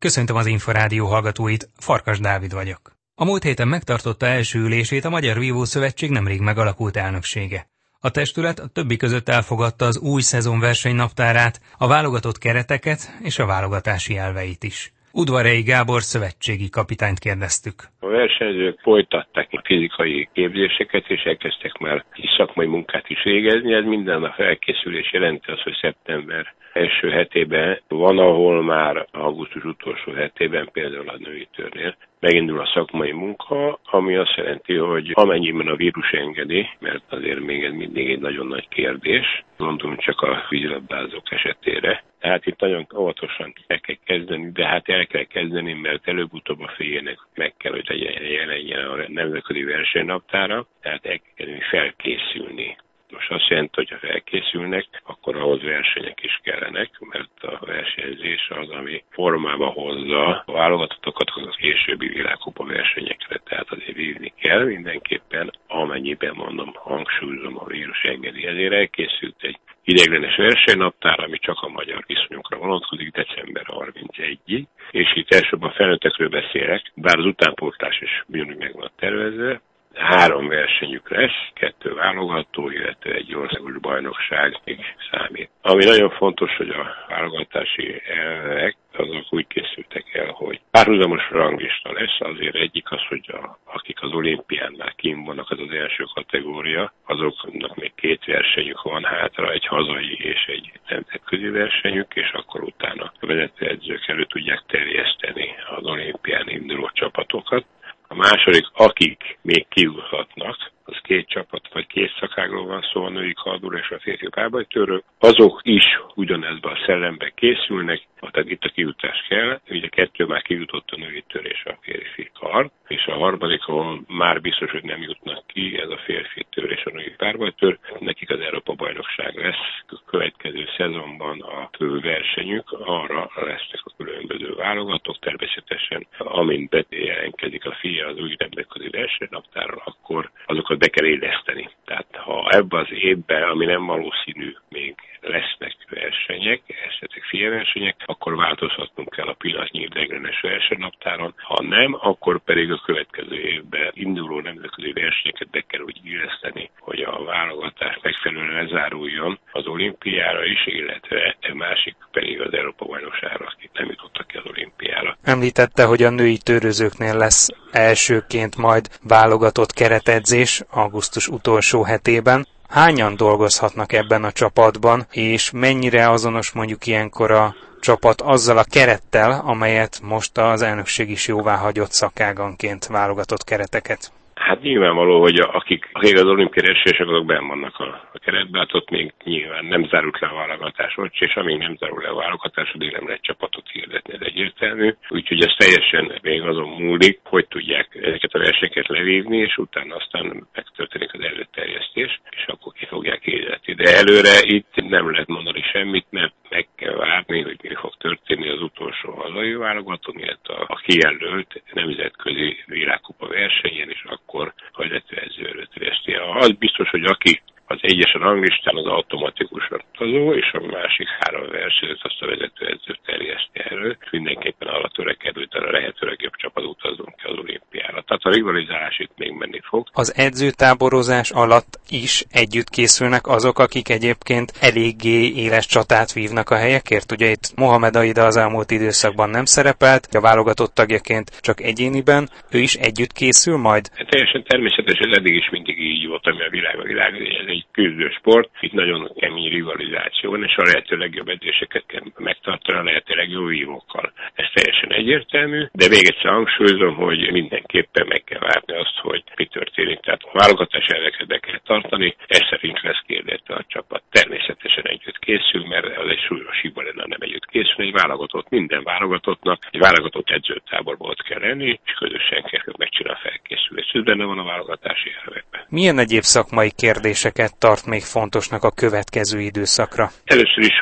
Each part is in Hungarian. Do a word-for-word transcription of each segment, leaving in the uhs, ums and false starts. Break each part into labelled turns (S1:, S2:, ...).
S1: Köszöntöm az Inforádió hallgatóit, Farkas Dávid vagyok. A múlt héten megtartotta első ülését a Magyar Vívó Szövetség nemrég megalakult elnöksége. A testület a többi között elfogadta az új szezon versenynaptárát, a válogatott kereteket és a válogatási elveit is. Udvarhelyi Gábor szövetségi kapitányt kérdeztük.
S2: A versenyzők folytatták a fizikai képzéseket, és elkezdtek már szakmai munkát is végezni. Ez minden a felkészülés jelenti az, hogy szeptember első hetében van, ahol már augusztus utolsó hetében, például a női törnél megindul a szakmai munka, ami azt jelenti, hogy amennyiben a vírus engedi, mert azért még ez mindig egy nagyon nagy kérdés, gondolom csak a vízilabdázók esetére. Tehát itt nagyon óvatosan el kell kezdeni, de hát el kell kezdeni, mert előbb-utóbb a félnek meg kell, hogy jelenjen a nemzetközi versenynaptára, tehát el kell kezdeni felkészülni. Most azt jelenti, hogy ha felkészülnek, akkor ahhoz versenyek is kellenek, mert a versenyzés az, ami formába hozza a válogatatokat a későbbi világkupa versenyekre, tehát azért vívni kell mindenképpen, amennyiben mondom, hangsúlyozom, a vírus engedi. Ezért elkészült egy ideiglenes versenynaptár, ami csak a magyar viszonyokra vonatkozik december harmincegyedikéig, és itt elsőbb a felnőttekről beszélek, bár az utánpótlás is ugyanúgy meg van tervezve. Három versenyük lesz, kettő válogató, illetve egy országos bajnokság még számít. Ami nagyon fontos, hogy a válogatási elvek azok úgy készültek el, hogy párhuzamos ranglista lesz, azért egyik az, hogy a, akik az olimpiánál kint vannak, az az első kategória, azoknak még két versenyük van hátra, egy hazai és egy nemzetközi versenyük, és akkor utána a vezetőedzők elő tudják terjeszteni az olimpián induló csapatokat. A második, akik még kijuthatnak, az két csapat, vagy két szakágról van szó, a női kardúra és a férfi párbajtőről, azok is ugyanezben a szellemben készülnek, tehát itt a kijutás kell, ugye kettő már kijutott a női tör és a férfi kard, és a harmadik, ahol már biztos, hogy nem jutnak ki, ez a férfi tör és a női párbajtőr, nekik az Európa-bajnokság lesz, a következő szezonban a fő versenyük, arra lesznek a különböző válogatók, természetesen amint bejelentkezik a fia az új nemzetközi versenynaptáron, akkor azokat be kell éleszteni. Tehát ha ebben az évben, ami nem valószínű, még lesznek versenyek, esetleg félversenyek, akkor változhatnunk kell a pillanatnyi ideiglenes versenynaptáron. Ha nem, akkor pedig a következő évben induló nemzetközi versenyeket be kell úgy illeszteni, hogy a válogatás megfelelően lezáruljon az olimpiára is, illetve a másik pedig az Európa-bajnokságra, akik nem jutottak ki az olimpiára.
S1: Említette, hogy a női törőzőknél lesz elsőként majd válogatott keretedzés augusztus utolsó hetében. Hányan dolgozhatnak ebben a csapatban, és mennyire azonos mondjuk ilyenkor a csapat azzal a kerettel, amelyet most az elnökség is jóváhagyott szakáganként válogatott kereteket?
S2: Hát nyilvánvaló, hogy akik, akik az olimpiai esélyesek, azok benn vannak a, a keretben, hát ott még nyilván nem zárult le a válogatás, és amíg nem zárul le a válogatás, addig nem lehet csapatot hirdetni, ez egyértelmű. Úgyhogy ez teljesen még azon múlik, hogy tudják ezeket a versenyeket levívni, és utána aztán megtörténik az előterjesztés, és akkor ki fogják hirdetni. De előre itt nem lehet mondani semmit, mert meg kell várni, hogy mi fog történni az utolsó hazai válogatón, illetve a kijelölt nemzetközi világkupa versenyen, és akkor a vezetőedző előterjeszti. Az biztos, hogy aki az egyes ranglistán az automatikusan utazó, és a másik három versenyt azt a vezetőedző terjeszti elő. Mindenképpen arra törekedő, hogy a lehető legjobb csapat utazunk ki az olimpiára. Tehát a rivalizálás itt még menni fog.
S1: Az edzőtáborozás alatt is együtt készülnek azok, akik egyébként eléggé éles csatát vívnak a helyekért. Ugye itt Mohamed Aida az elmúlt időszakban nem szerepelt, a válogatott tagjaként csak egyéniben. Ő is együtt készül majd?
S2: Hát teljesen természetes, ez eddig is mindig így volt, ami a világ, a világ, ez egy küzdősport, itt nagyon kemény rivalizáció van, és a lehető legjobb edzéseket kell megtartani a lehető legjobb vívókkal. Ez teljesen egyértelmű, de még egyszer hangsúlyozom, hogy mindenképpen meg kell várni azt, hogy mi történik. Tehát a válogatás elveket be kell tartani, ez szerint lesz kérdezte a csapat. Természetesen együtt készül, mert az egy súlyos hiba lenne, nem együtt készül. Egy válogatott, minden válogatottnak egy válogatott edzőtáborban ott kell lenni, és közösen kell megcsinálni a felkészülést. Ez benne van a válogatási elvekben.
S1: Milyen egyéb szakmai kérdéseket tart még fontosnak a következő időszakra?
S2: Először is, hogy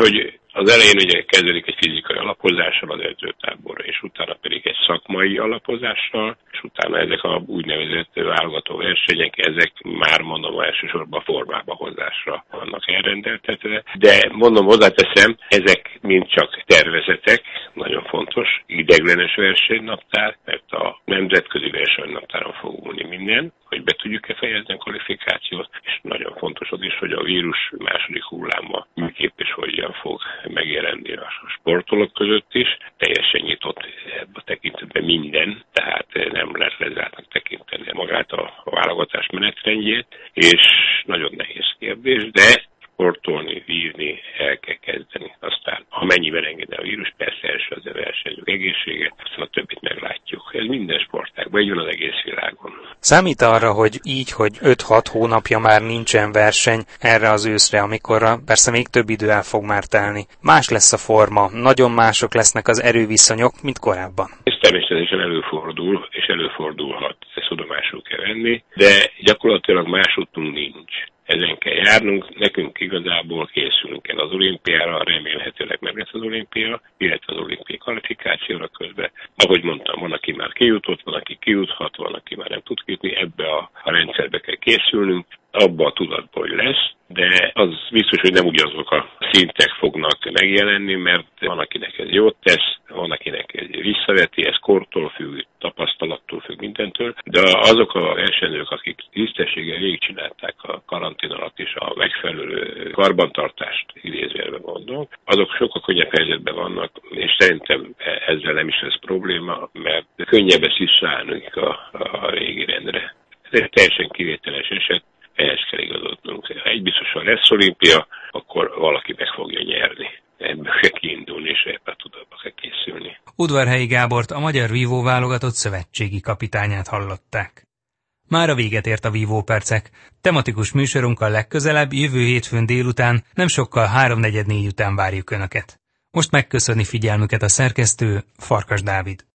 S2: Az elején ugye kezdődik egy fizikai alapozással az edzőtáborra, és utána pedig egy szakmai alapozással, és utána ezek a úgynevezett válogató versenyek, ezek már mondom elsősorban formába hozásra vannak elrendeltetve. De mondom, hozzáteszem, ezek mind csak tervezetek, nagyon fontos, ideiglenes versenynaptár, mert a nemzetközi versenynaptáron fog múlni minden, hogy be tudjuk-e fejezni a kvalifikációt, és nagyon fontos az is, hogy a vírus második hulláma miképp és hogyan fog megjelenni a sportolók között is. Teljesen nyitott ebben a tekintetben minden, tehát nem lehet lezártnak tekinteni magát a válogatás menetrendjét, és nagyon nehéz kérdés, de sportolni, vízni el kell kezdeni. Aztán, amennyiben engedi a vírus, persze első az a versenyzők egészsége, aztán a többit meglátjuk. Ez minden sportágban, így van az egész világon.
S1: Számít arra, hogy így, hogy öt-hat hónapja már nincsen verseny erre az őszre, amikorra persze még több idő el fog már telni. Más lesz a forma, nagyon mások lesznek az erőviszonyok, mint korábban.
S2: Ez természetesen előfordul, és előfordulhat, ezt tudomásul kell venni, de gyakorlatilag más útunk nincs. Ezen kell járnunk, nekünk igazából készülünk el az olimpiára, remélhetőleg meg lesz az olimpia, illetve az olimpiai kvalifikációra közben. Ahogy mondtam, van, aki már kijutott, van, aki kijuthat, van, aki már nem tud kijutni, ebbe a, a rendszerbe kell készülnünk, abba a tudatból, hogy lesz, de az biztos, hogy nem ugyanazok a szintek fognak megjelenni, mert van, akinek ez jót tesz, van, akinek ez visszaveti, ez kortól függ, tapasztalattól függ, mindentől, de azok a versenyzők, akik tisztességgel végigcsinálták a karantén alatt is a megfelelő karbantartást, idézőjelben mondom, azok sokkal könnyebb helyzetben vannak, és szerintem ezzel nem is lesz probléma, mert könnyebb ezt visszaállnunk a, a régi rendre. Ez egy teljesen kivételes eset, ehhez kell igazodnunk. Ha egy biztosan lesz olimpia, akkor valaki meg fogja nyerni. Ebből kell kiindulni, és ebben tudatba kell készülni.
S1: Udvarhelyi Gábort, a magyar vívó válogatott szövetségi kapitányát hallották. Már a véget ért a Vívó Percek. Tematikus műsorunkkal legközelebb, jövő hétfőn délután, nem sokkal háromnegyed négy után várjuk Önöket. Most megköszöni figyelmüket a szerkesztő, Farkas Dávid.